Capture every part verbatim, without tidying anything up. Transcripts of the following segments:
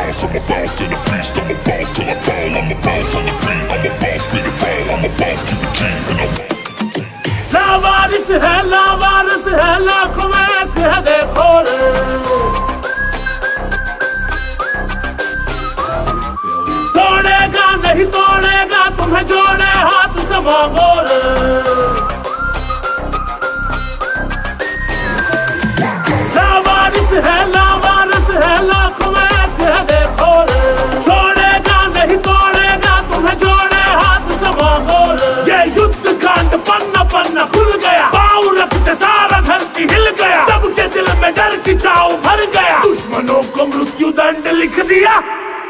boss, I'm a boss in the beast, I'm a boss till I fall. I'm a boss on the beat, I'm a boss, spit it ball. I'm a boss, keep it G, and I'm लावारिस है लावारिस है लाखों में एक है देखो रे तोड़ेगा नहीं तोड़ेगा तुम्हें जोड़े हाथ से मांगो रे लावारिस है लावारिस है लाखों में एक है देखो रे छोड़ेगा नहीं तोड़ेगा तुम्हें जोड़े हाथ से मांगो रे ये युद्ध कांड पन्ना पन्ना खुल गया पाँव रखते सारा धरती हिल गया सबके दिल में डर की चाव भर गया दुश्मनों को मृत्यु दंड लिख दिया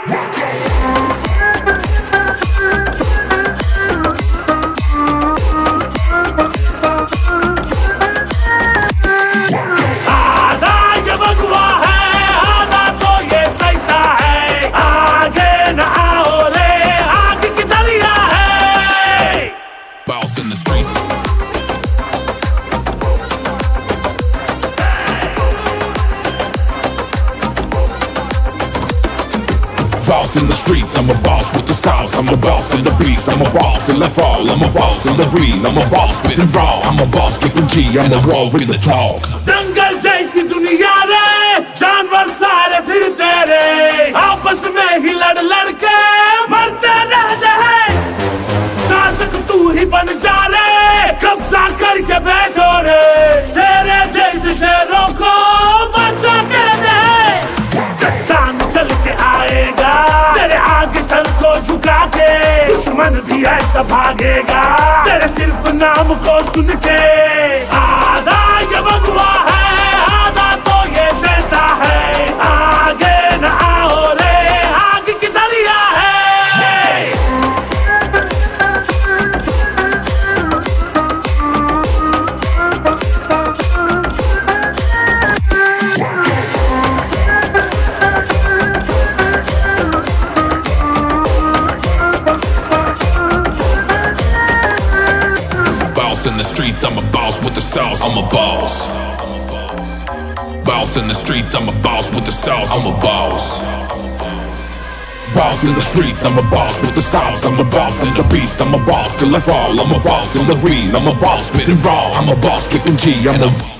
आधा ये बगुआ है आधा तो ये सैसा है आगे न आओ रे आग की दरिया है Boss in the street. Boss in the streets, I'm a boss with the sauce. I'm a boss in the beast, I'm a boss till I fall. I'm a boss in the real, I'm a boss spit and raw. I'm a boss kicking G, I'm a raw with the talk. जंगल जैसी दुनिया रे जानवर सारे फिरते रे आपस में ही लड़ लड़ के मरते रहते हैं शासक तू ही बन जा रे कब्जा करके बैठो रे तेरे जैसे शेरों को बचा के दे चट्टान चल के आएगा तेरे आगे सर को झुका के दुश्मन भी ऐसा भागेगा तेरे सिर्फ नाम को सुन के आधा ये बगुआ है आधा तो ये शैता है आगे न आओ रे आग की दरिया है Boss in the streets, I'm a boss with the sauce. I'm a boss. Boss in the streets, I'm a boss with the sauce. I'm a boss. Boss in the streets, I'm a boss with the sauce. I'm a boss in the beast, I'm a boss till I fall. I'm a boss in the real, I'm a boss spitting raw. I'm a boss kicking G, I'm a